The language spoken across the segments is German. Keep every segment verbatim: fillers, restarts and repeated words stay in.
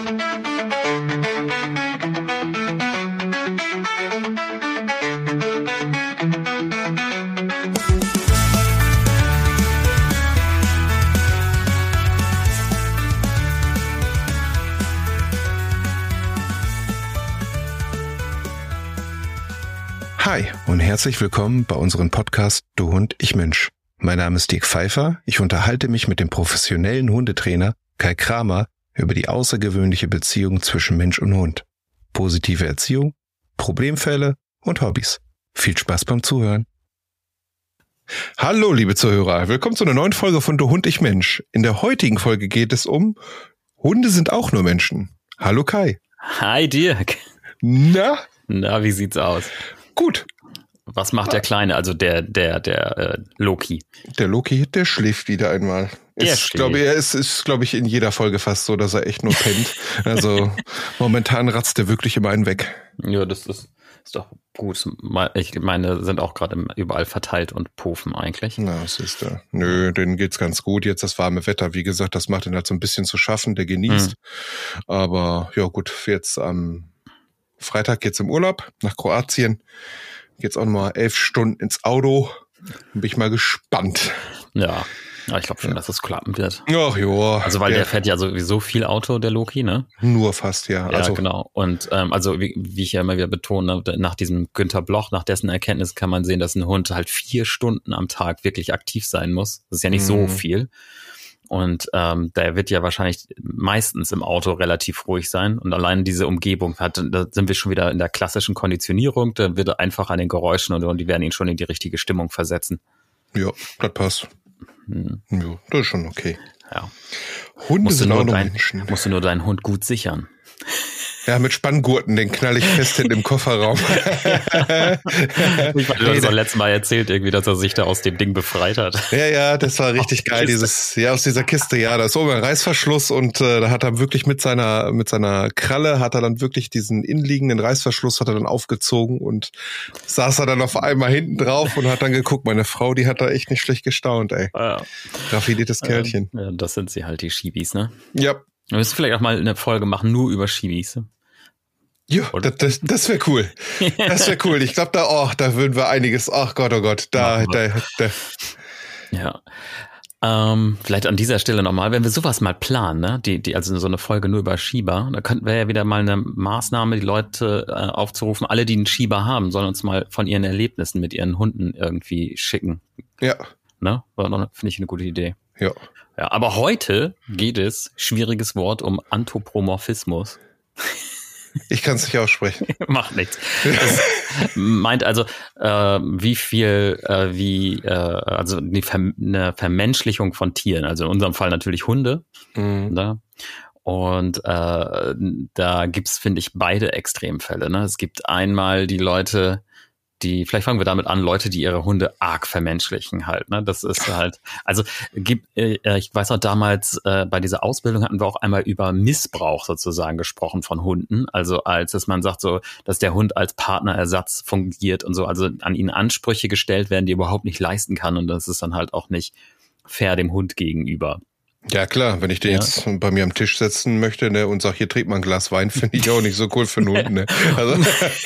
Hi und herzlich willkommen bei unserem Podcast Du Hund, ich Mensch. Mein Name ist Dirk Pfeiffer. Ich unterhalte mich mit dem professionellen Hundetrainer Kai Kramer über die außergewöhnliche Beziehung zwischen Mensch und Hund. Positive Erziehung, Problemfälle und Hobbys. Viel Spaß beim Zuhören. Hallo liebe Zuhörer, willkommen zu einer neuen Folge von Du Hund, ich Mensch. In der heutigen Folge geht es um Hunde sind auch nur Menschen. Hallo Kai. Hi Dirk. Na? Na, wie sieht's aus? Gut. Was macht der Kleine, also der der der äh, Loki? Der Loki, der schläft wieder einmal. Der ist, glaube ich, er ist, ist, glaube ich, in jeder Folge fast so, dass er echt nur pennt. Also momentan ratzt er wirklich immer einen weg. Ja, das ist, ist doch gut. Ich meine, sind auch gerade überall verteilt und pufen eigentlich. Na, was ist da? Nö, denen geht's ganz gut. Jetzt das warme Wetter, wie gesagt, das macht ihn halt so ein bisschen zu schaffen. Der genießt. Mhm. Aber ja gut, jetzt am Freitag geht's im Urlaub nach Kroatien. Geht's auch nochmal elf Stunden ins Auto. Bin ich mal gespannt. Ja, ja ich glaube schon, ja. dass es klappen wird. Ach ja. Also weil der, der fährt ja sowieso viel Auto, der Loki, ne? Nur fast, ja. Ja, also, genau. Und ähm, also wie, wie ich ja immer wieder betone, nach diesem Günter Bloch, nach dessen Erkenntnis kann man sehen, dass ein Hund halt vier Stunden am Tag wirklich aktiv sein muss. Das ist ja nicht mhm. so viel. Und ähm, der wird ja wahrscheinlich meistens im Auto relativ ruhig sein. Und allein diese Umgebung hat, da sind wir schon wieder in der klassischen Konditionierung. Da wird er einfach an den Geräuschen und, und die werden ihn schon in die richtige Stimmung versetzen. Ja, das passt. Hm. Ja, das ist schon okay. Ja. Hunde musst sind auch nur dein, Menschen. Musst du nur deinen Hund gut sichern. Ja, mit Spanngurten, den knall ich fest hinten im Kofferraum. Ich meine, du hast doch letztes Mal erzählt, irgendwie, dass er sich da aus dem Ding befreit hat. Ja, ja, das war richtig geil, dieses, ja, aus dieser Kiste, ja, da ist oben ein Reißverschluss und äh, da hat er wirklich mit seiner, mit seiner Kralle hat er dann wirklich diesen innenliegenden Reißverschluss hat er dann aufgezogen und saß er dann auf einmal hinten drauf und hat dann geguckt, meine Frau, die hat da echt nicht schlecht gestaunt, ey. Ja. Raffiniertes Kerlchen. Ja, das sind sie halt, die Schiebis, ne? Ja. Wir müssen vielleicht auch mal eine Folge machen, nur über Schiebis. Ja, das, das, das wäre cool. Das wäre cool. Ich glaube, da, oh, da würden wir einiges, ach Gott, oh Gott, da, da, da. Ja. Ähm, vielleicht an dieser Stelle nochmal, wenn wir sowas mal planen, ne, die, die, also so eine Folge nur über Schieber, da könnten wir ja wieder mal eine Maßnahme, die Leute äh, aufzurufen, alle, die einen Schieber haben, sollen uns mal von ihren Erlebnissen mit ihren Hunden irgendwie schicken. Ja. Ne? Finde ich eine gute Idee. Ja. Ja, aber heute geht es, schwieriges Wort, um Anthropomorphismus. Ich kann es nicht aussprechen. Macht nichts. Das meint also, äh, wie viel, äh, wie, äh, also eine, Ver- eine Vermenschlichung von Tieren. Also in unserem Fall natürlich Hunde. Mhm. Ne? Und äh, da gibt's, finde ich, beide Extremfälle. Ne? Es gibt einmal die Leute, die, vielleicht fangen wir damit an, Leute, die ihre Hunde arg vermenschlichen halt, ne, das ist halt, also gibt, äh, ich weiß noch damals, äh, bei dieser Ausbildung hatten wir auch einmal über Missbrauch sozusagen gesprochen von Hunden, also als, dass man sagt so, dass der Hund als Partnerersatz fungiert und so, also an ihn Ansprüche gestellt werden, die er überhaupt nicht leisten kann und das ist dann halt auch nicht fair dem Hund gegenüber. Ja klar, wenn ich den ja. jetzt bei mir am Tisch setzen möchte, ne, und sag, hier trink mal ein Glas Wein, finde ich auch nicht so cool für einen Hund, ne. Also,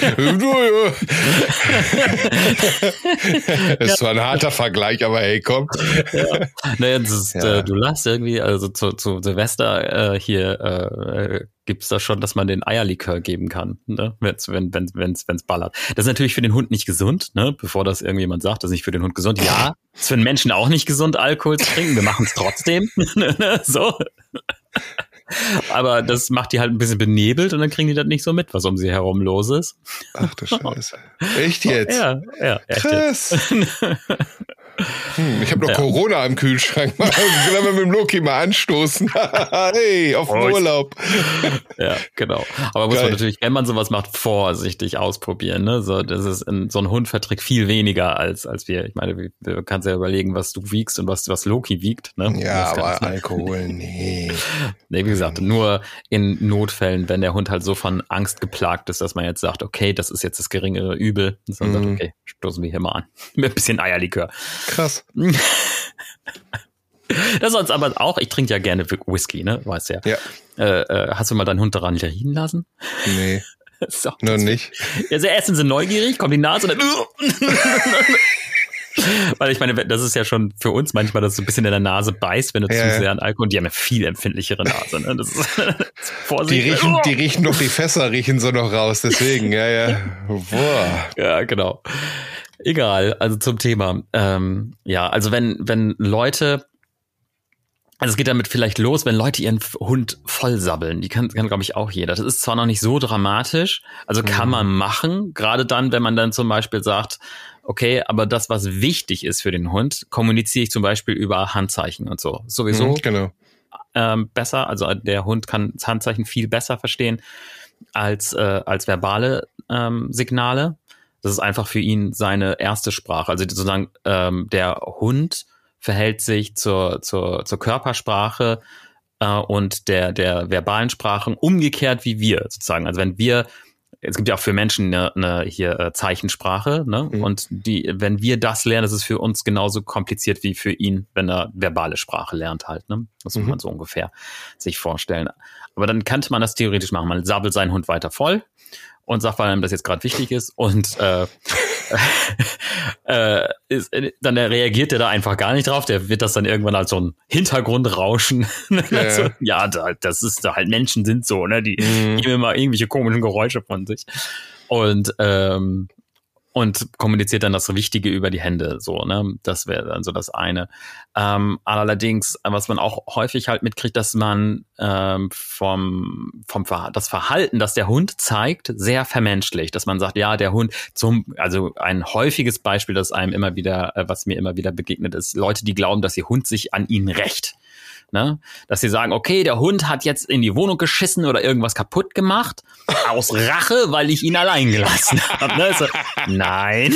das ist zwar ein harter Vergleich, aber hey, komm. Ja. Naja, das ist, ja. äh, du lachst irgendwie, also zu, zu Silvester äh, hier äh, gibt's da schon, dass man den Eierlikör geben kann, ne? Wenn's, wenn wenn's, wenn's, wenn's ballert. Das ist natürlich für den Hund nicht gesund, ne? Bevor das irgendjemand sagt, das ist nicht für den Hund gesund. Ja, ist für den Menschen auch nicht gesund, Alkohol zu trinken. Wir machen es trotzdem. So. Aber das macht die halt ein bisschen benebelt und dann kriegen die das nicht so mit, was um sie herum los ist. Ach du Scheiße. Echt jetzt? Ja, ja. Echt krass. Jetzt. Hm, ich habe noch ja. Corona im Kühlschrank. Können wir mit dem Loki mal anstoßen? Hey, auf den Urlaub. Ja, genau. Aber muss Geil. man natürlich, wenn man sowas macht, vorsichtig ausprobieren. Ne? So, das ist in, so ein Hund verträgt viel weniger als als wir. Ich meine, du kannst ja überlegen, was du wiegst und was was Loki wiegt. Ne? Ja, aber Alkohol, nee. Nee, wie gesagt, nur in Notfällen, wenn der Hund halt so von Angst geplagt ist, dass man jetzt sagt, okay, das ist jetzt das geringere Übel. Und dann mm. sagt, okay, stoßen wir hier mal an. Mit ein bisschen Eierlikör. Krass. Das sonst aber auch, ich trinke ja gerne Whisky, ne? Weißt ja. Ja. Äh, äh, hast du mal deinen Hund daran riechen lassen? Nee. So, noch nicht. Ja, sie essen sie neugierig, kommt die Nase und dann. Weil ich meine, das ist ja schon für uns manchmal, dass es so ein bisschen in der Nase beißt, wenn du ja, zu sehr an Alkohol, und die haben eine viel empfindlichere Nase. Ne? Das ist, das ist Vorsicht. Die riechen, die riechen noch, die Fässer riechen so noch raus, deswegen, ja, ja. Boah. Ja, genau. Egal, also zum Thema. Ähm, ja, also wenn, wenn Leute, also es geht damit vielleicht los, wenn Leute ihren Hund vollsabbeln, die kann, kann glaube ich auch jeder. Das ist zwar noch nicht so dramatisch, also kann man machen, gerade dann, wenn man dann zum Beispiel sagt, okay, aber das, was wichtig ist für den Hund, kommuniziere ich zum Beispiel über Handzeichen und so. Sowieso mhm, genau. ähm, besser, also der Hund kann das Handzeichen viel besser verstehen als, äh, als verbale ähm, Signale. Das ist einfach für ihn seine erste Sprache. Also sozusagen ähm, der Hund verhält sich zur, zur, zur Körpersprache äh, und der, der verbalen Sprachen umgekehrt wie wir sozusagen. Also wenn wir, es gibt ja auch für Menschen eine, eine hier äh, Zeichensprache, ne? Mhm. Und die, wenn wir das lernen, das ist für uns genauso kompliziert wie für ihn, wenn er verbale Sprache lernt halt, ne? Das muss mhm. man so ungefähr sich vorstellen. Aber dann könnte man das theoretisch machen. Man sabbelt seinen Hund weiter voll und sagt, weil einem das jetzt gerade wichtig ist und äh, äh, ist, dann reagiert der da einfach gar nicht drauf. Der wird das dann irgendwann als so ein Hintergrundrauschen. Ja, also, ja das ist halt, Menschen sind so, ne? Die mhm. geben immer irgendwelche komischen Geräusche von sich. Und ähm, und kommuniziert dann das Wichtige über die Hände, so, ne? Das wäre dann so das eine. Ähm, allerdings, was man auch häufig halt mitkriegt, dass man ähm, vom vom Ver- das Verhalten, das der Hund zeigt, sehr vermenschlicht, dass man sagt, ja, der Hund zum, also ein häufiges Beispiel, das einem immer wieder, äh, was mir immer wieder begegnet ist, Leute, die glauben, dass ihr Hund sich an ihnen rächt. Ne? Dass sie sagen, okay, der Hund hat jetzt in die Wohnung geschissen oder irgendwas kaputt gemacht, aus Rache, weil ich ihn allein gelassen habe. Ne? So, nein,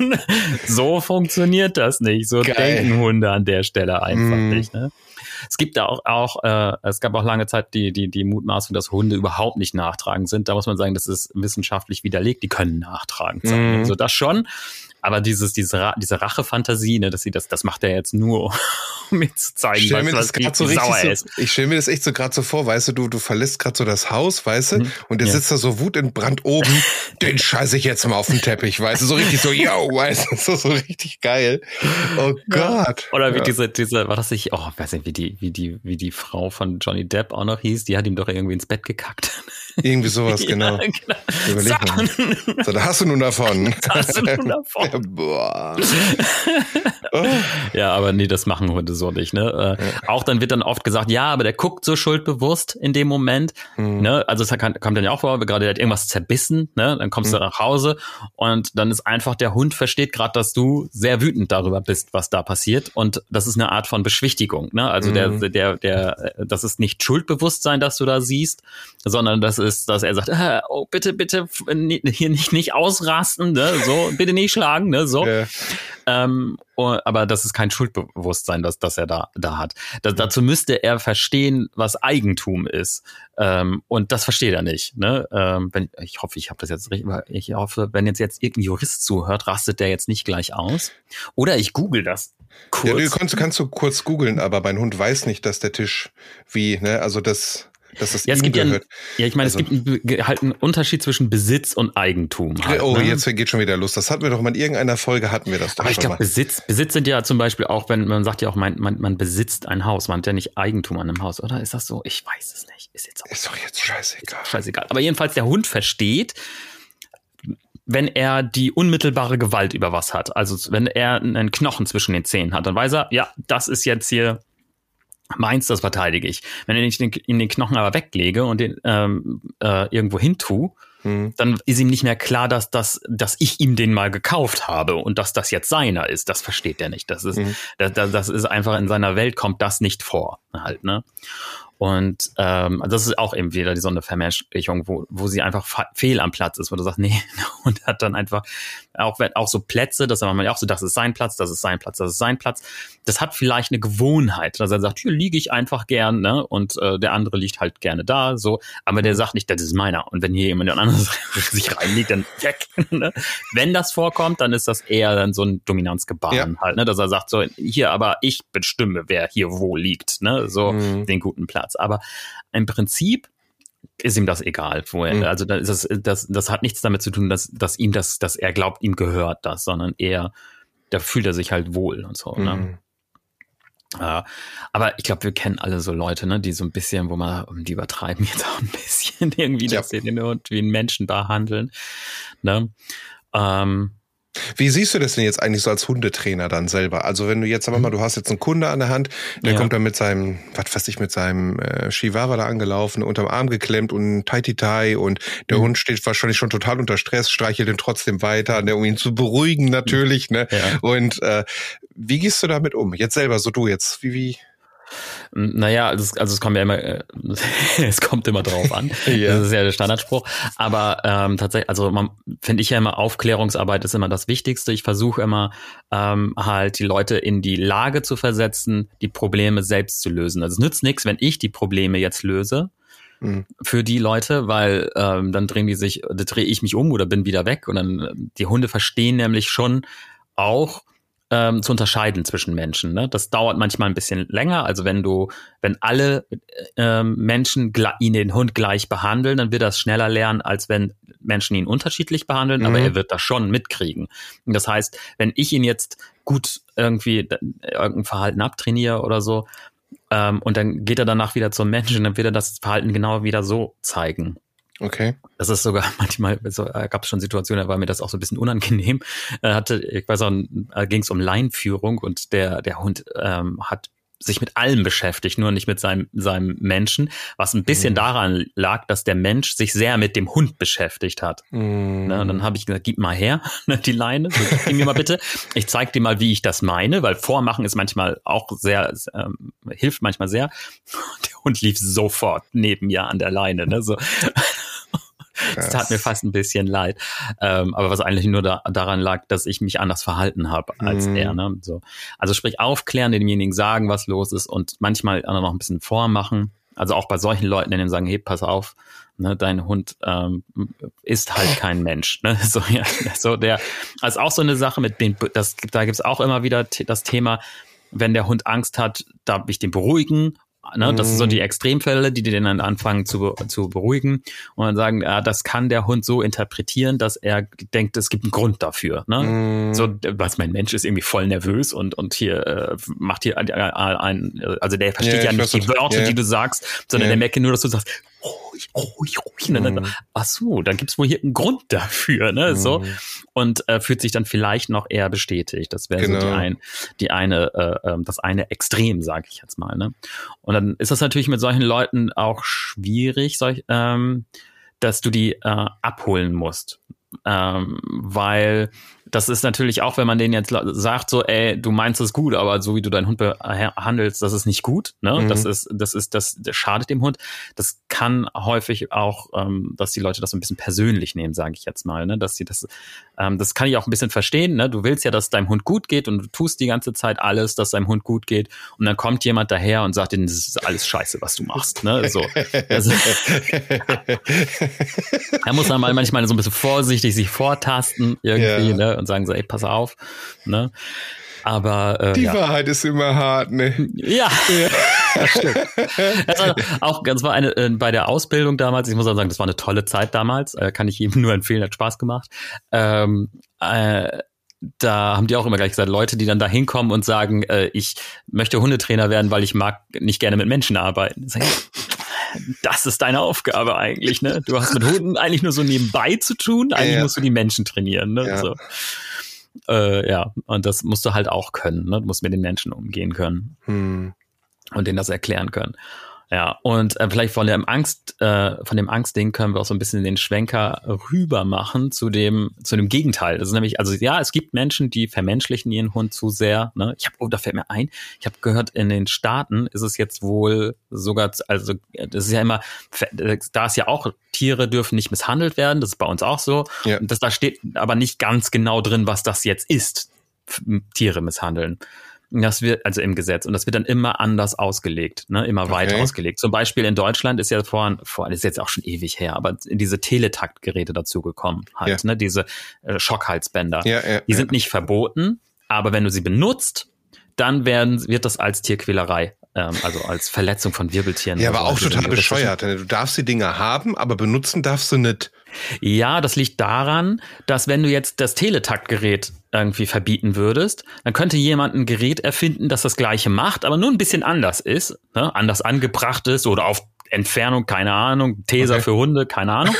so funktioniert das nicht. So Geil. Denken Hunde an der Stelle einfach mm. nicht. Ne? Es gibt da auch, auch äh, es gab auch lange Zeit die, die, die Mutmaßung, dass Hunde überhaupt nicht nachtragend sind. Da muss man sagen, das ist wissenschaftlich widerlegt. Die können nachtragend sein. Mm. Also das schon. Aber dieses, diese, diese Rache-Fantasie, ne, dass sie das, das macht er jetzt nur, um mir zu zeigen, was, was wie, so wie sauer er ist. So, ich stelle mir das echt so gerade so vor, weißt du, du, du verlässt gerade so das Haus, weißt du, mhm. und der ja. sitzt da so wutentbrannt oben, den scheiße ich jetzt mal auf den Teppich, weißt du, so richtig so, yo, weißt du, so, so richtig geil. Oh ja. Gott. Oder wie ja. diese, diese, war das nicht, oh, weiß nicht, wie die, wie die, wie die Frau von Johnny Depp auch noch hieß, die hat ihm doch irgendwie ins Bett gekackt. Irgendwie sowas, genau. Ja, genau. Überleg mal. So, da hast du nun davon. Da hast du nun davon. Ja, boah. Oh. Ja, aber nee, das machen Hunde so nicht, ne? Äh, ja. Auch dann wird dann oft gesagt, ja, aber der guckt so schuldbewusst in dem Moment, mhm. ne? Also es kann, kommt dann ja auch vor, gerade der hat irgendwas zerbissen, ne? Dann kommst mhm. du nach Hause und dann ist einfach, der Hund versteht gerade, dass du sehr wütend darüber bist, was da passiert, und das ist eine Art von Beschwichtigung, ne? Also mhm. der, der, der, das ist nicht Schuldbewusstsein, das du da siehst, sondern das ist, dass er sagt, äh, oh, bitte, bitte, hier nicht, nicht ausrasten, ne? So, bitte nicht schlagen, ne? So. Ja. Ähm, aber das ist kein Schuldbewusstsein, das, das er da, da hat. Da, dazu müsste er verstehen, was Eigentum ist. Ähm, und das versteht er nicht. Ne? Ähm, wenn, ich hoffe, ich habe das jetzt richtig. Ich hoffe, wenn jetzt, jetzt irgendein Jurist zuhört, rastet der jetzt nicht gleich aus. Oder ich google das kurz. Ja, du kannst, kannst du kurz googeln, aber mein Hund weiß nicht, dass der Tisch wie, ne, also das... dass das ja, es ihm gibt gehört. Ja, ja, ich meine, also, es gibt einen, halt einen Unterschied zwischen Besitz und Eigentum. Halt, oh, ne? Jetzt geht schon wieder los. Das hatten wir doch mal in irgendeiner Folge, hatten wir das doch Aber ich schon glaube, mal. Besitz, Besitz sind ja zum Beispiel auch, wenn man sagt ja auch, man, man, man besitzt ein Haus, man hat ja nicht Eigentum an einem Haus, oder? Ist das so? Ich weiß es nicht. Ist, jetzt auch ist doch jetzt scheißegal. Ist scheißegal. Aber jedenfalls, der Hund versteht, wenn er die unmittelbare Gewalt über was hat. Also wenn er einen Knochen zwischen den Zähnen hat, dann weiß er, ja, das ist jetzt hier meins, das verteidige ich. Wenn ich den, ihm den Knochen aber weglege und den ähm, äh, irgendwo hin tue, hm. dann ist ihm nicht mehr klar, dass, dass, dass ich ihm den mal gekauft habe und dass das jetzt seiner ist. Das versteht er nicht. Das ist, hm. das, das ist einfach, in seiner Welt kommt das nicht vor. Halt, ne? Und ähm, das ist auch eben wieder so eine Vermenschlichung, wo, wo sie einfach fa- fehl am Platz ist, wo du sagst, nee, und hat dann einfach auch, wenn, auch so Plätze, dass man ja auch so, das ist sein Platz, das ist sein Platz, das ist sein Platz. Das hat vielleicht eine Gewohnheit, dass er sagt, hier liege ich einfach gern, ne? Und äh, der andere liegt halt gerne da, so. Aber der sagt nicht, das ist meiner. Und wenn hier jemand anderes sich reinlegt, dann weg. Ne? Wenn das vorkommt, dann ist das eher dann so ein Dominanzgebaren ja. halt, ne? Dass er sagt, so, hier, aber ich bestimme, wer hier wo liegt, ne? So mhm. den guten Platz. Aber im Prinzip ist ihm das egal, wo er, mhm. also das, ist, das, das hat nichts damit zu tun, dass, dass ihm das, dass er glaubt, ihm gehört das, sondern eher, da fühlt er sich halt wohl und so, mhm. ne? Ja, aber ich glaube, wir kennen alle so Leute, ne, die so ein bisschen, wo man, die übertreiben jetzt auch ein bisschen irgendwie, dass ja. sie den Hund wie einen Menschen behandeln, ne? Ähm, Wie siehst du das denn jetzt eigentlich so als Hundetrainer dann selber? Also wenn du jetzt, sagen wir mal, du hast jetzt einen Kunde an der Hand, der ja. kommt dann mit seinem, was weiß ich, mit seinem äh, Chihuahua da angelaufen, unterm Arm geklemmt und Tai-Ti-Tai und der mhm. Hund steht wahrscheinlich schon total unter Stress, streichelt ihn trotzdem weiter, ne, um ihn zu beruhigen natürlich, ne? Ja. Und äh, wie gehst du damit um? Jetzt selber, so du jetzt, wie, wie? Naja, also, also es kommt ja immer, äh, es kommt immer drauf an. ja. Das ist ja der Standardspruch. Aber ähm, tatsächlich, also man finde ich ja immer, Aufklärungsarbeit ist immer das Wichtigste. Ich versuche immer ähm, halt die Leute in die Lage zu versetzen, die Probleme selbst zu lösen. Also es nützt nichts, wenn ich die Probleme jetzt löse mhm. für die Leute, weil ähm, dann drehen die sich, da drehe ich mich um oder bin wieder weg. Und dann die Hunde verstehen nämlich schon auch, Ähm, zu unterscheiden zwischen Menschen. Ne? Das dauert manchmal ein bisschen länger. Also wenn du, wenn alle ähm, Menschen gl- ihn den Hund gleich behandeln, dann wird er es schneller lernen, als wenn Menschen ihn unterschiedlich behandeln, mhm. aber er wird das schon mitkriegen. Und das heißt, wenn ich ihn jetzt gut irgendwie irgendein Verhalten abtrainiere oder so, ähm, und dann geht er danach wieder zum Menschen, dann wird er das Verhalten genau wieder so zeigen. Okay. Das ist sogar manchmal, so, äh, gab es schon Situationen, da war mir das auch so ein bisschen unangenehm. Er hatte, ich weiß auch, äh, ging es um Leinführung und der der Hund ähm, hat sich mit allem beschäftigt, nur nicht mit seinem seinem Menschen, was ein bisschen mm. daran lag, dass der Mensch sich sehr mit dem Hund beschäftigt hat. Mm. Ne, und dann habe ich gesagt, gib mal her die Leine, so, gib mir mal bitte. Ich zeig dir mal, wie ich das meine, weil Vormachen ist manchmal auch sehr, ähm, hilft manchmal sehr. Der Hund lief sofort neben mir an der Leine, ne, so. Es tat mir fast ein bisschen leid, ähm, aber was eigentlich nur da, daran lag, dass ich mich anders verhalten habe als mm. er. Ne? So. Also sprich aufklären, demjenigen sagen, was los ist und manchmal auch noch ein bisschen vormachen. Also auch bei solchen Leuten, denen sagen, hey, pass auf, ne, dein Hund ähm, ist halt kein Mensch. Ne? So, ja, so der, also auch so eine Sache mit den, das, da gibt's auch immer wieder t- das Thema, wenn der Hund Angst hat, darf ich den beruhigen. Ne, das sind so die Extremfälle, die den dann anfangen zu, zu beruhigen und dann sagen, ja, das kann der Hund so interpretieren, dass er denkt, es gibt einen Grund dafür. Ne? Mm. So, was mein Mensch ist irgendwie voll nervös und und hier äh, macht hier ein, ein, also der versteht ja, ja nicht die Wörter, yeah. die du sagst, sondern yeah. der merkt nur, dass du sagst, ruhig, ruhig, ruhig. Und dann, mm. ach so, dann gibt's wohl hier einen Grund dafür, ne? Mm. So und äh, fühlt sich dann vielleicht noch eher bestätigt. Das wäre genau. so die, ein, die eine, äh, das eine Extrem, sage ich jetzt mal. Ne? Und dann ist das natürlich mit solchen Leuten auch schwierig, solch, ähm, dass du die äh, abholen musst. Ähm, weil das ist natürlich auch, wenn man denen jetzt sagt, so, ey, du meinst es gut, aber so wie du deinen Hund behandelst, das ist nicht gut, ne? Mhm. Das ist, das ist, das, das schadet dem Hund. Das kann häufig auch, ähm, dass die Leute das so ein bisschen persönlich nehmen, sage ich jetzt mal, ne? Dass sie das, ähm, das kann ich auch ein bisschen verstehen, ne? Du willst ja, dass deinem Hund gut geht und du tust die ganze Zeit alles, dass deinem Hund gut geht und dann kommt jemand daher und sagt dir, das ist alles Scheiße, was du machst, ne? So. Das, da muss man mal manchmal so ein bisschen vorsichtig sich vortasten irgendwie, ja. ne? Und sagen so, ey, pass auf, ne? Aber äh, die ja. Wahrheit ist immer hart, ne? Ja, ja. Das stimmt. Das war auch, das war eine äh, bei der Ausbildung damals. Ich muss auch sagen, das war eine tolle Zeit damals. Äh, kann ich jedem nur empfehlen, hat Spaß gemacht. Ähm, äh, da haben die auch immer gleich gesagt, Leute, die dann da hinkommen und sagen, äh, ich möchte Hundetrainer werden, weil ich mag nicht gerne mit Menschen arbeiten. Das ist deine Aufgabe eigentlich, ne? Du hast mit Hunden eigentlich nur so nebenbei zu tun. Eigentlich ja. musst du die Menschen trainieren, ne? Ja. So. Äh, ja, und das musst du halt auch können, ne? Du musst mit den Menschen umgehen können hm. und denen das erklären können. Ja, und äh, vielleicht von dem Angst, äh, von dem Angstding können wir auch so ein bisschen den Schwenker rüber machen zu dem, zu dem Gegenteil. Das ist nämlich, also ja, es gibt Menschen, die vermenschlichen ihren Hund zu sehr. Ne? Ich habe, oh, da fällt mir ein, ich habe gehört, in den Staaten ist es jetzt wohl sogar, also das ist ja immer, da ist ja auch, Tiere dürfen nicht misshandelt werden, das ist bei uns auch so. Ja. Und das, da steht aber nicht ganz genau drin, was das jetzt ist, Tiere misshandeln. Das wird, also im Gesetz, und das wird dann immer anders ausgelegt, ne, immer okay. weiter ausgelegt. Zum Beispiel in Deutschland ist ja vor, vor, das ist jetzt auch schon ewig her, aber diese Teletaktgeräte dazugekommen halt, ja. ne, diese äh, Schockhalsbänder. Ja, ja, die ja. sind nicht verboten, aber wenn du sie benutzt, dann werden, wird das als Tierquälerei, ähm, also als Verletzung von Wirbeltieren. Ja, aber so auch total bescheuert. Du darfst die Dinger haben, aber benutzen darfst du nicht. Ja, das liegt daran, dass wenn du jetzt das Teletaktgerät irgendwie verbieten würdest, dann könnte jemand ein Gerät erfinden, das das Gleiche macht, aber nur ein bisschen anders ist, ne? Anders angebracht ist oder auf Entfernung, keine Ahnung, Taser okay. für Hunde, keine Ahnung.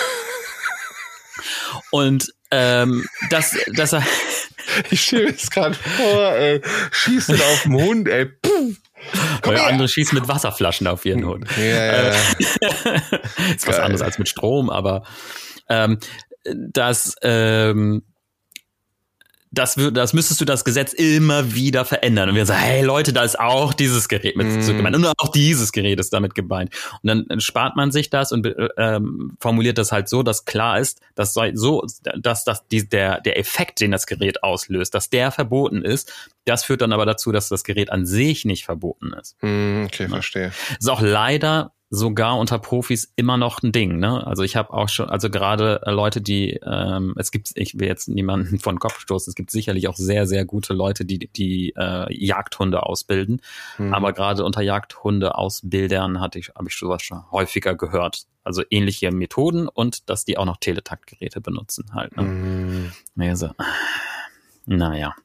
Und ähm, das, das ich stelle mir das gerade vor, ey, schießt den auf den Hund, ey. Puh. Oder andere schießen mit Wasserflaschen auf ihren Hund. Ja, ja, ja. Ist was anderes als mit Strom, aber ähm, das, ähm, das, wird, das müsstest du das Gesetz immer wieder verändern. Und wir sagen, hey Leute, da ist auch dieses Gerät mit mm. gemeint. Und auch dieses Gerät ist damit gemeint. Und dann spart man sich das und ähm, formuliert das halt so, dass klar ist, dass so, dass, dass die, der, der Effekt, den das Gerät auslöst, dass der verboten ist. Das führt dann aber dazu, dass das Gerät an sich nicht verboten ist. Mm, okay, ja. verstehe. Das ist auch leider sogar unter Profis immer noch ein Ding, ne? Also ich habe auch schon, also gerade Leute, die, ähm, es gibt, ich will jetzt niemanden von den Kopf stoßen, es gibt sicherlich auch sehr, sehr gute Leute, die die äh, Jagdhunde ausbilden, hm. aber gerade unter Jagdhunde-Ausbildern hatte ich, habe ich sowas schon häufiger gehört. Also ähnliche Methoden und dass die auch noch Teletaktgeräte benutzen halt, ne? Hm. Naja, so. naja.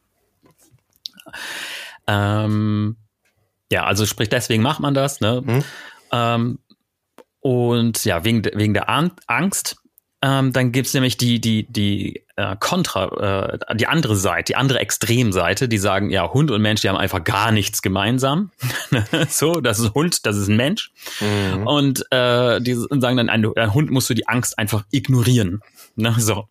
Ähm, ja, also sprich, deswegen macht man das, ne? Hm. Ähm, und ja, wegen, de, wegen der Angst, ähm, dann gibt's nämlich die, die, die äh, Kontra, äh, die andere Seite, die andere Extremseite, die sagen, ja, Hund und Mensch, die haben einfach gar nichts gemeinsam. So, das ist ein Hund, das ist ein Mensch. Mhm. Und äh, die sagen dann, ein, ein Hund musst du die Angst einfach ignorieren. Ne, so.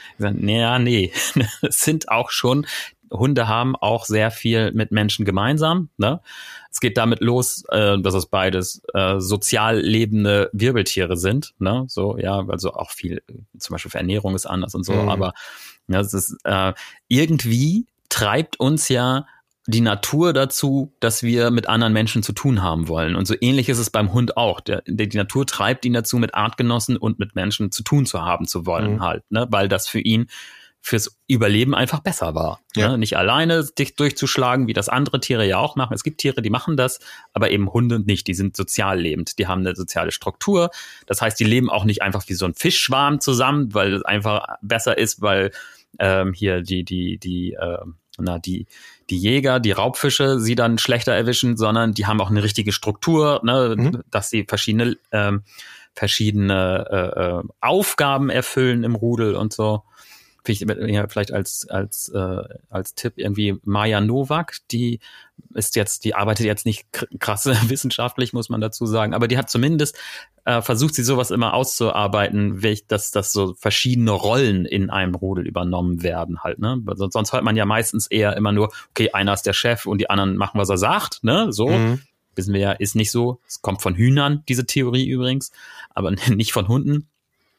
Ja, nee, es sind auch schon, Hunde haben auch sehr viel mit Menschen gemeinsam, ne? Es geht damit los, äh, dass es beides äh, sozial lebende Wirbeltiere sind, ne? So, ja, also auch viel, zum Beispiel für Ernährung ist anders und so, mhm. aber ja, es ist äh, irgendwie treibt uns ja die Natur dazu, dass wir mit anderen Menschen zu tun haben wollen. Und so ähnlich ist es beim Hund auch. Der, der, die Natur treibt ihn dazu, mit Artgenossen und mit Menschen zu tun zu haben zu wollen, mhm. halt, ne? Weil das für ihn fürs Überleben einfach besser war. Ja. Ne? Nicht alleine dich durchzuschlagen, wie das andere Tiere ja auch machen. Es gibt Tiere, die machen das, aber eben Hunde nicht. Die sind sozial lebend. Die haben eine soziale Struktur. Das heißt, die leben auch nicht einfach wie so ein Fischschwarm zusammen, weil es einfach besser ist, weil ähm, hier die, die, die, äh, na, die, die Jäger, die Raubfische sie dann schlechter erwischen, sondern die haben auch eine richtige Struktur, ne, mhm. dass sie verschiedene, ähm, verschiedene äh, äh, Aufgaben erfüllen im Rudel und so. Vielleicht als als äh, als Tipp irgendwie Maja Nowak, die ist jetzt, die arbeitet jetzt nicht krass wissenschaftlich, muss man dazu sagen, aber die hat zumindest äh, versucht, sie sowas immer auszuarbeiten, dass dass so verschiedene Rollen in einem Rudel übernommen werden halt, ne? Sonst hört man ja meistens eher immer nur, okay, einer ist der Chef und die anderen machen, was er sagt, ne? So. Mhm. Wissen wir ja, ist nicht so. Es kommt von Hühnern, diese Theorie übrigens, aber nicht von Hunden.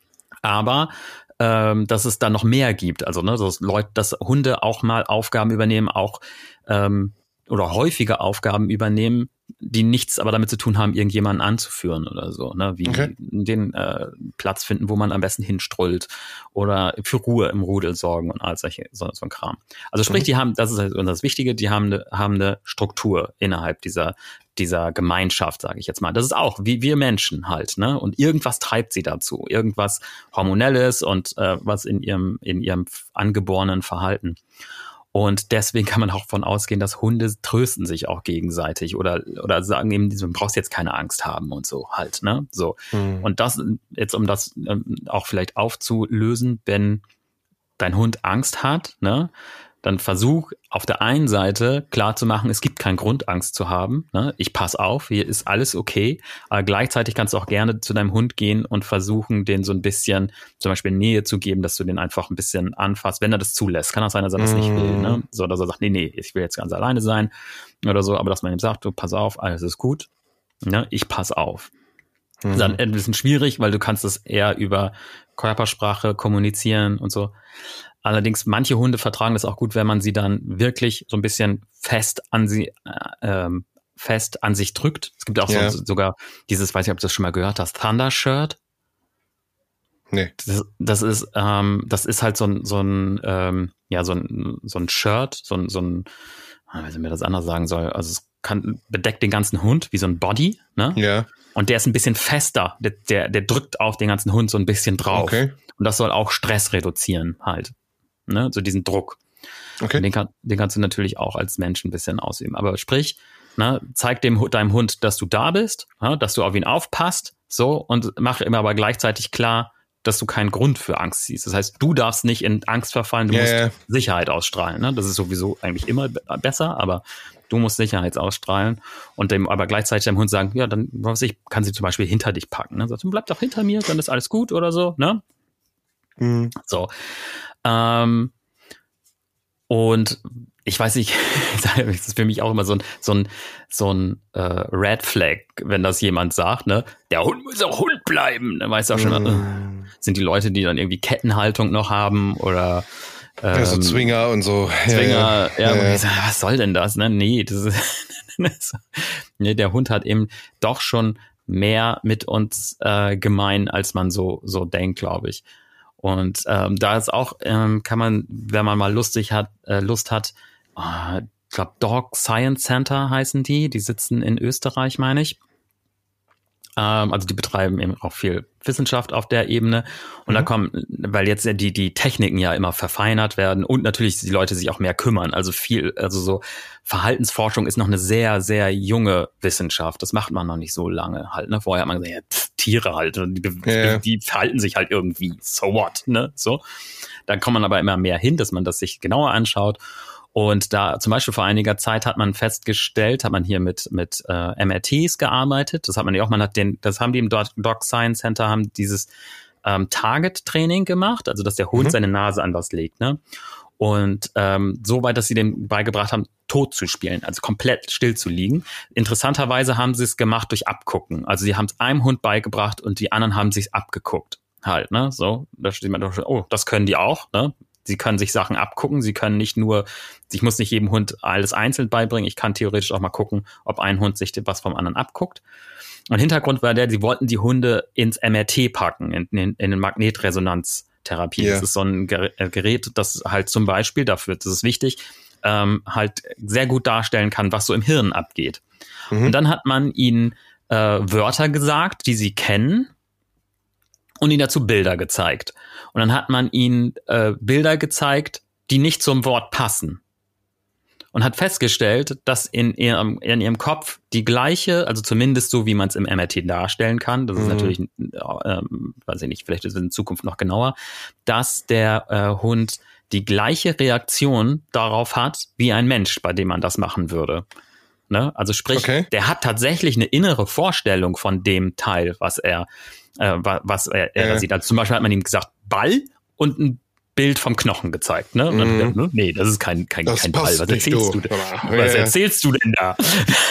Aber ähm, dass es da noch mehr gibt. Also, ne, dass Leute, dass Hunde auch mal Aufgaben übernehmen, auch ähm, oder häufige Aufgaben übernehmen, die nichts aber damit zu tun haben, irgendjemanden anzuführen oder so, ne? Wie okay. den äh, Platz finden, wo man am besten hinstrollt oder für Ruhe im Rudel sorgen und all solche, so, so ein Kram. Also sprich, mhm. die haben, das ist halt das Wichtige, die haben eine, haben eine Struktur innerhalb dieser dieser Gemeinschaft, sage ich jetzt mal. Das ist auch wie wir Menschen halt, ne? Und irgendwas treibt sie dazu, irgendwas Hormonelles und äh, was in ihrem in ihrem angeborenen Verhalten. Und deswegen kann man auch davon ausgehen, dass Hunde trösten sich auch gegenseitig oder oder sagen eben, du brauchst jetzt keine Angst haben und so halt, ne? So. Mhm. Und das jetzt, um das ähm, auch vielleicht aufzulösen, wenn dein Hund Angst hat, ne? dann versuch auf der einen Seite klar zu machen, es gibt keinen Grund, Angst zu haben. Ne? Ich pass auf, hier ist alles okay. Aber gleichzeitig kannst du auch gerne zu deinem Hund gehen und versuchen, den so ein bisschen zum Beispiel Nähe zu geben, dass du den einfach ein bisschen anfasst, wenn er das zulässt. Kann auch sein, dass er das nicht will. Ne? So, dass er sagt, nee, nee, ich will jetzt ganz alleine sein oder so. Aber dass man ihm sagt, du pass auf, alles ist gut. Ne? Ich pass auf. Das ist dann ein bisschen schwierig, weil du kannst das eher über Körpersprache kommunizieren und so. Allerdings, manche Hunde vertragen das auch gut, wenn man sie dann wirklich so ein bisschen fest an sie äh, fest an sich drückt. Es gibt auch yeah. so, sogar dieses, weiß nicht, ob du das schon mal gehört hast, Thunder Shirt. Nee. Das, das ist ähm, das ist halt so ein so ein ähm, ja so ein so ein Shirt, so ein so ein, ich weiß nicht, wie man das anders sagen soll. Also es kann bedeckt den ganzen Hund wie so ein Body, ne? Ja. Yeah. Und der ist ein bisschen fester. Der, der der drückt auf den ganzen Hund so ein bisschen drauf. Okay. Und das soll auch Stress reduzieren halt. Ne, so diesen Druck. Okay. Den, kann, den kannst du natürlich auch als Mensch ein bisschen ausüben. Aber sprich, ne, zeig dem deinem Hund, dass du da bist, ne, dass du auf ihn aufpasst, so, und mach ihm aber gleichzeitig klar, dass du keinen Grund für Angst siehst. Das heißt, du darfst nicht in Angst verfallen, du yeah, musst yeah. Sicherheit ausstrahlen. Ne? Das ist sowieso eigentlich immer besser, aber du musst Sicherheit ausstrahlen und dem aber gleichzeitig deinem Hund sagen, ja, dann, was weiß ich, kann sie zum Beispiel hinter dich packen. Ne? Sagst du, bleib doch hinter mir, dann ist alles gut oder so, ne? Mhm. So. Ähm, und ich weiß nicht, das ist für mich auch immer so ein, so ein, so ein äh, Red Flag, wenn das jemand sagt, ne, der Hund muss auch Hund bleiben. Dann weißt du auch schon, mm. äh, sind die Leute, die dann irgendwie Kettenhaltung noch haben oder ähm, ja, so Zwinger und so. Zwinger, ja, ja, ja, ja. ja. Sag, was soll denn das? Ne? Nee, das ist nee, der Hund hat eben doch schon mehr mit uns äh, gemein, als man so, so denkt, glaube ich. Und ähm, da ist auch, ähm, kann man, wenn man mal lustig hat, äh, Lust hat, äh, ich glaube Dog Science Center heißen die, die sitzen in Österreich, meine ich. Ähm, also die betreiben eben auch viel Wissenschaft auf der Ebene. Und mhm. da kommen, weil jetzt die die Techniken ja immer verfeinert werden und natürlich die Leute sich auch mehr kümmern. Also viel, also so Verhaltensforschung ist noch eine sehr, sehr junge Wissenschaft. Das macht man noch nicht so lange halt. Ne? Vorher hat man gesagt, ja, pff, Tiere halt, die, ja. die verhalten sich halt irgendwie. So what? Ne? So. Dann kommt man aber immer mehr hin, dass man das sich genauer anschaut. Und da zum Beispiel vor einiger Zeit hat man festgestellt, hat man hier mit mit äh, M R Ts gearbeitet. Das hat man ja auch, man hat den, das haben die im Dog Science Center, haben dieses ähm, Target-Training gemacht, also dass der Hund mhm. seine Nase an was legt, ne? Und ähm, so weit, dass sie dem beigebracht haben, tot zu spielen, also komplett still zu liegen. Interessanterweise haben sie es gemacht durch Abgucken. Also sie haben es einem Hund beigebracht und die anderen haben sich's abgeguckt. Halt, ne? So, da steht man doch schon, oh, das können die auch, ne? Sie können sich Sachen abgucken, sie können nicht nur, ich muss nicht jedem Hund alles einzeln beibringen, ich kann theoretisch auch mal gucken, ob ein Hund sich was vom anderen abguckt. Und Hintergrund war der, sie wollten die Hunde ins M R T packen, in, in, in den Magnetresonanztherapie. Yeah. Das ist so ein Gerät, das halt zum Beispiel, dafür, das ist wichtig, ähm, halt sehr gut darstellen kann, was so im Hirn abgeht. Mhm. Und dann hat man ihnen äh, Wörter gesagt, die sie kennen, und ihnen dazu Bilder gezeigt. Und dann hat man ihnen äh, Bilder gezeigt, die nicht zum Wort passen. Und hat festgestellt, dass in ihrem, in ihrem Kopf die gleiche, also zumindest so, wie man es im M R T darstellen kann, das ist mhm. natürlich, äh, weiß ich nicht, vielleicht ist es in Zukunft noch genauer, dass der äh, Hund die gleiche Reaktion darauf hat, wie ein Mensch, bei dem man das machen würde. Ne? Also sprich, okay. der hat tatsächlich eine innere Vorstellung von dem Teil, was er äh, was er, er ja. sieht. Also zum Beispiel hat man ihm gesagt, Ball und ein Bild vom Knochen gezeigt. Ne? Und dann, mm. nee, das ist kein, kein, kein Ball. Was erzählst du, du denn? Was ja. erzählst du denn da?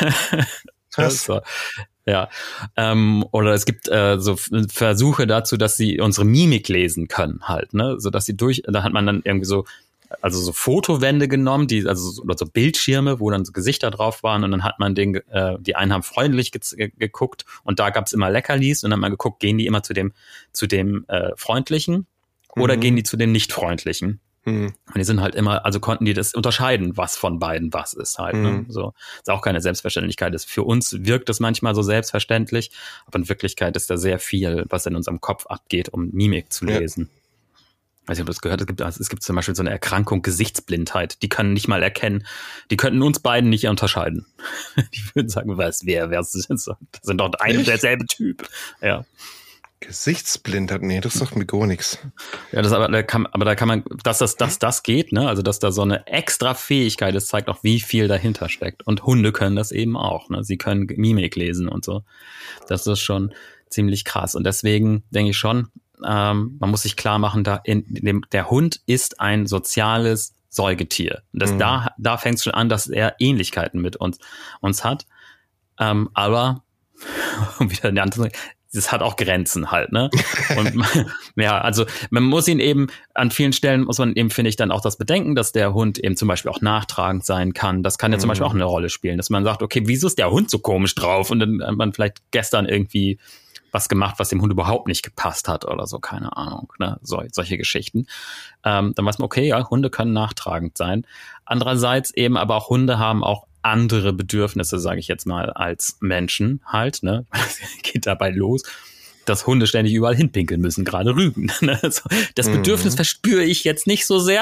so. Ja. Ähm, oder es gibt äh, so Versuche dazu, dass sie unsere Mimik lesen können halt, ne? So dass sie durch, da hat man dann irgendwie so also so Fotowände genommen, die also so, oder so Bildschirme, wo dann so Gesichter drauf waren, und dann hat man den, äh, die einen haben freundlich ge- geguckt und da gab's immer Leckerlis, und dann hat man geguckt, gehen die immer zu dem zu dem äh, freundlichen oder mhm. gehen die zu dem nicht freundlichen? Mhm. Und die sind halt immer, also konnten die das unterscheiden, was von beiden was ist halt. Mhm. Ne? So ist auch keine Selbstverständlichkeit. Das für uns wirkt es manchmal so selbstverständlich, aber in Wirklichkeit ist da sehr viel, was in unserem Kopf abgeht, um Mimik zu lesen. Ja. Ich weiß nicht, ob du das gehört hast, es gibt, es gibt zum Beispiel so eine Erkrankung, Gesichtsblindheit. Die können nicht mal erkennen, die könnten uns beiden nicht unterscheiden. Die würden sagen, was, wer, wer ist das? Das sind doch ein und derselbe Typ. Ja. Gesichtsblindheit, nee, das sagt mir gar nichts. Ja, das aber da kann, aber da kann man, dass das, dass das geht, ne? Also dass da so eine extra Fähigkeit ist, zeigt auch, wie viel dahinter steckt. Und Hunde können das eben auch, ne? Sie können Mimik lesen und so. Das ist schon ziemlich krass. Und deswegen denke ich schon, ähm, man muss sich klar machen, da in dem der Hund ist ein soziales Säugetier. Das mhm. da da fängt es schon an, dass er Ähnlichkeiten mit uns uns hat. Ähm, aber um wieder eine andere, das hat auch Grenzen halt, ne? Und ja, also man muss ihn eben, an vielen Stellen muss man eben, finde ich, dann auch das bedenken, dass der Hund eben zum Beispiel auch nachtragend sein kann. Das kann ja zum mhm. Beispiel auch eine Rolle spielen, dass man sagt, okay, wieso ist der Hund so komisch drauf? Und dann hat man vielleicht gestern irgendwie was gemacht, was dem Hund überhaupt nicht gepasst hat oder so, keine Ahnung, ne? So, solche Geschichten. Ähm, dann weiß man, okay, ja, Hunde können nachtragend sein. Andererseits eben, aber auch Hunde haben auch andere Bedürfnisse, sage ich jetzt mal, als Menschen halt, ne? Geht dabei los, dass Hunde ständig überall hinpinkeln müssen, gerade Rügen. Ne? Das Bedürfnis mhm. verspüre ich jetzt nicht so sehr.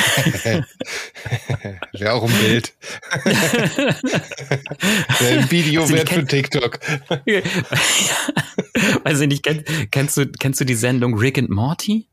Wäre auch ein Bild. Ein Video wert für TikTok. Weiß ich nicht, kenn, kennst du, kennst du die Sendung Rick and Morty?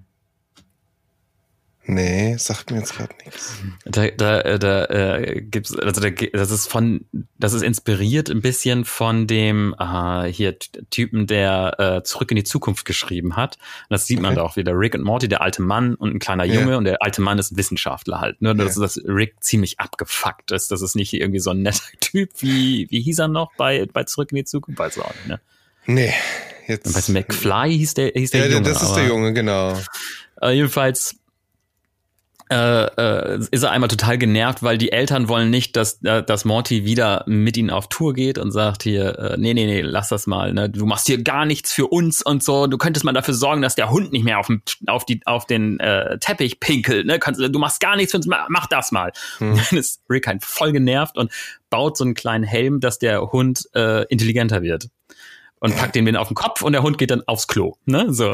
Nee, sagt mir jetzt gerade nichts. Da, da, da äh, gibt's, also da, das ist von, das ist inspiriert ein bisschen von dem äh, hier Typen, der äh, Zurück in die Zukunft geschrieben hat. Und das sieht man okay. da auch wieder. Rick und Morty, der alte Mann und ein kleiner Junge, ja. und der alte Mann ist ein Wissenschaftler halt. Nur, ja. dass, dass Rick ziemlich abgefuckt ist. Das ist nicht irgendwie so ein netter Typ, wie wie hieß er noch bei bei Zurück in die Zukunft? Weiß ich auch nicht, ne? Nee, jetzt. Weißt du, McFly hieß der, hieß der ja, Junge. Das ist aber, der Junge, genau. Äh, jedenfalls Äh, äh, ist er einmal total genervt, weil die Eltern wollen nicht, dass äh, dass Morty wieder mit ihnen auf Tour geht und sagt hier, äh, nee, nee, nee, lass das mal, ne? Du machst hier gar nichts für uns und so. Du könntest mal dafür sorgen, dass der Hund nicht mehr auf, dem, auf, die, auf den äh, Teppich pinkelt, ne? Kannst, du machst gar nichts für uns, mach das mal. Hm. Dann ist Rick halt voll genervt und baut so einen kleinen Helm, dass der Hund äh, intelligenter wird. Und packt den auf den Kopf und der Hund geht dann aufs Klo, ne, so.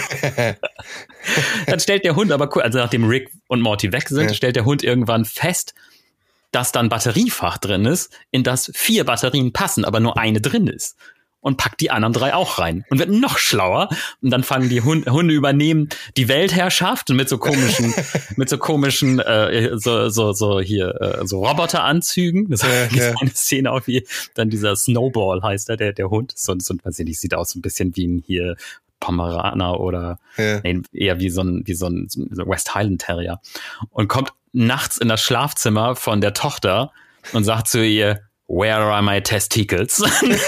Dann stellt der Hund aber, also nachdem Rick und Morty weg sind, ja. stellt der Hund irgendwann fest, dass da ein Batteriefach drin ist, in das vier Batterien passen, aber nur eine drin ist. Und packt die anderen drei auch rein und wird noch schlauer. Und dann fangen die Hunde, Hunde übernehmen die Weltherrschaft mit so komischen, mit so komischen, äh, so, so, so hier, äh, so Roboteranzügen. Das ja, ist ja. eine Szene auch wie dann dieser Snowball heißt er, der, der Hund. So, so, weiß ich nicht, sieht aus so ein bisschen wie ein hier Pomeraner oder ja. nee, eher wie so ein, wie so ein West Highland Terrier. Und kommt nachts in das Schlafzimmer von der Tochter und sagt zu ihr, "Where are my testicles?"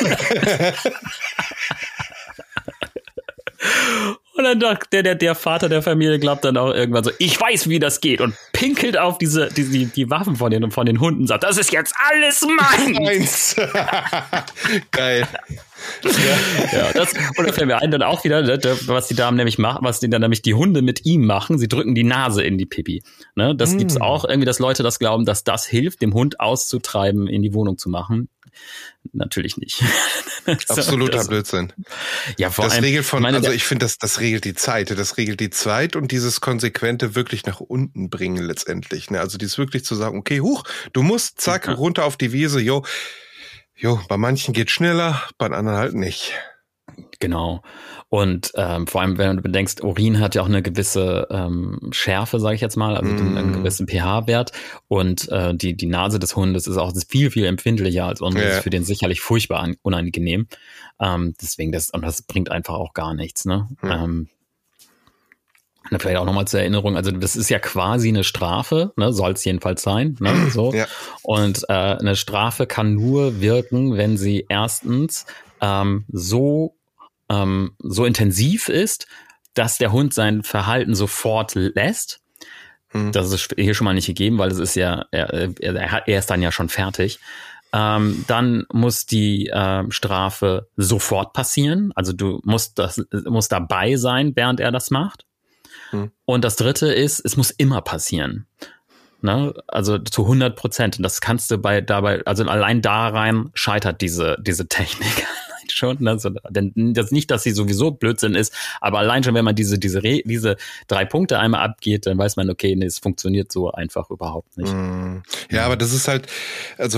Und dann sagt der, der, der Vater der Familie glaubt dann auch irgendwann so, ich weiß, wie das geht, und pinkelt auf diese, die, die, die Waffen von den, von den Hunden und sagt, das ist jetzt alles meins. Geil. Ja, ja, das, und da fällt mir ein, dann auch wieder, was die Damen nämlich machen, was die dann nämlich die Hunde mit ihm machen, sie drücken die Nase in die Pipi. Ne, das mm. gibt's auch irgendwie, dass Leute das glauben, dass das hilft, dem Hund auszutreiben, in die Wohnung zu machen. Natürlich nicht. Absoluter das, Blödsinn. Ja, vor das allem, regelt von, meine, also ich finde, das, das regelt die Zeit. Das regelt die Zeit und dieses konsequente wirklich nach unten bringen letztendlich. Ne? Also dieses wirklich zu sagen, okay, huch, du musst, zack, ja. runter auf die Wiese, jo, jo, bei manchen geht schneller, bei anderen halt nicht. Genau. Und ähm, vor allem, wenn du bedenkst, Urin hat ja auch eine gewisse ähm, Schärfe, sage ich jetzt mal, also mm. einen gewissen pH-Wert. Und äh, die die Nase des Hundes ist auch viel, viel empfindlicher als unseres. Ja. Ist für den sicherlich furchtbar unangenehm. Ähm, deswegen, das und das bringt einfach auch gar nichts. Ne? Mm. Ähm, vielleicht auch nochmal zur Erinnerung, also das ist ja quasi eine Strafe, ne? Soll es jedenfalls sein. Ne? So. Ja. Und äh, eine Strafe kann nur wirken, wenn sie erstens ähm, so ähm, so intensiv ist, dass der Hund sein Verhalten sofort lässt. Hm. Das ist hier schon mal nicht gegeben, weil es ist ja, er, er, er ist dann ja schon fertig. Ähm, dann muss die äh, Strafe sofort passieren. Also du musst das musst dabei sein, während er das macht. Hm. Und das Dritte ist, es muss immer passieren. Ne? Also zu hundert Prozent. Und das kannst du bei dabei, also allein da rein scheitert diese diese Technik schon. Also, denn das nicht, dass sie sowieso Blödsinn ist, aber allein schon, wenn man diese diese Re- diese drei Punkte einmal abgeht, dann weiß man, okay, nee, es funktioniert so einfach überhaupt nicht. Mm. Ja, aber das ist halt, also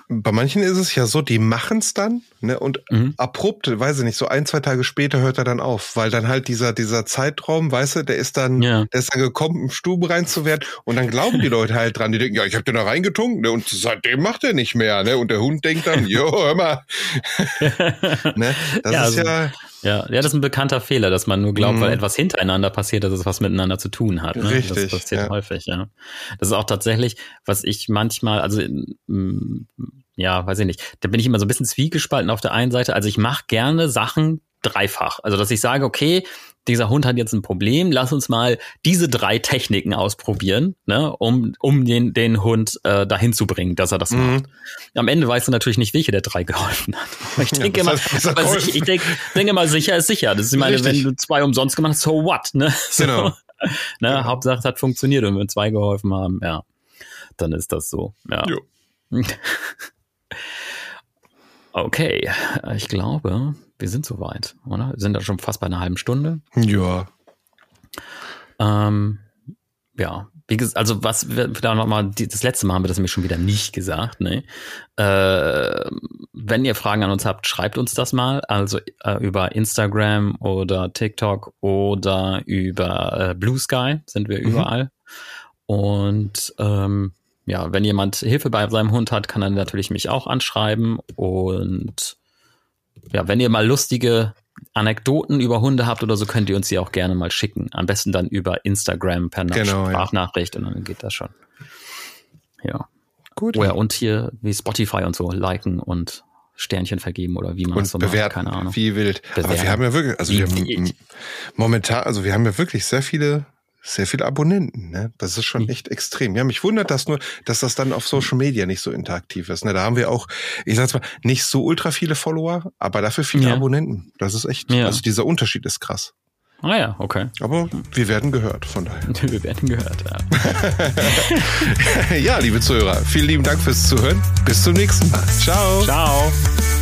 bei manchen ist es ja so, die machen es dann, ne, und mhm. abrupt, weiß ich nicht, so ein, zwei Tage später hört er dann auf, weil dann halt dieser dieser Zeitraum, weißt du, der ist dann, ja. der ist dann gekommen, um Stuben reinzuwerden, und dann glauben die Leute halt dran, die denken, ja, ich hab den da reingetunkt, ne, und seitdem macht er nicht mehr, ne, und der Hund denkt dann, jo, hör mal, ne, das ja, ist also, ja, ja, ja, das ist ein bekannter Fehler, dass man nur glaubt, mhm. weil etwas hintereinander passiert, dass es was miteinander zu tun hat. Ne? Richtig. Das passiert ja. häufig, ja. Das ist auch tatsächlich, was ich manchmal, also ja, weiß ich nicht, da bin ich immer so ein bisschen zwiegespalten auf der einen Seite. Also ich mache gerne Sachen dreifach. Also dass ich sage, okay, dieser Hund hat jetzt ein Problem, lass uns mal diese drei Techniken ausprobieren, ne, um um den den Hund äh, dahin zu bringen, dass er das mhm. macht. Am Ende weißt du natürlich nicht, welche der drei geholfen hat. Aber ich denke ja, immer, aber ich, ich denke, denke mal, sicher ist sicher. Das ist, ich meine, Richtig. wenn du zwei umsonst gemacht hast, so what, ne? So, genau. ne? Genau. Hauptsache es hat funktioniert, und wenn zwei geholfen haben, ja, dann ist das so. Ja. Jo. Okay, ich glaube, wir sind soweit, oder? Wir sind da schon fast bei einer halben Stunde. Ja. Ähm, ja, wie gesagt, also was wir da nochmal, das letzte Mal haben wir das nämlich schon wieder nicht gesagt, ne? Äh, wenn ihr Fragen an uns habt, schreibt uns das mal, also äh, über Instagram oder TikTok oder über äh, Blue Sky sind wir mhm. überall. Und ähm, ja, wenn jemand Hilfe bei seinem Hund hat, kann er natürlich mich auch anschreiben. Und ja, wenn ihr mal lustige Anekdoten über Hunde habt oder so, könnt ihr uns die auch gerne mal schicken. Am besten dann über Instagram per genau, Sprachnachricht, ja. Und dann geht das schon. Ja. Gut. Oh ja, und hier wie Spotify und so liken und Sternchen vergeben oder wie man es so macht, bewerten, keine Ahnung. Wie wild. Bewerten. Aber wir haben ja wirklich, also wir haben, momentan, also wir haben ja wirklich sehr viele Sehr viele Abonnenten, ne? Das ist schon echt extrem. Ja, mich wundert das nur, dass das dann auf Social Media nicht so interaktiv ist. Ne? Da haben wir auch, ich sag's mal, nicht so ultra viele Follower, aber dafür viele ja. Abonnenten. Das ist echt, ja. also dieser Unterschied ist krass. Ah ja, okay. Aber wir werden gehört, von daher. Wir werden gehört, ja. Ja, liebe Zuhörer, vielen lieben Dank fürs Zuhören. Bis zum nächsten Mal. Ciao. Ciao.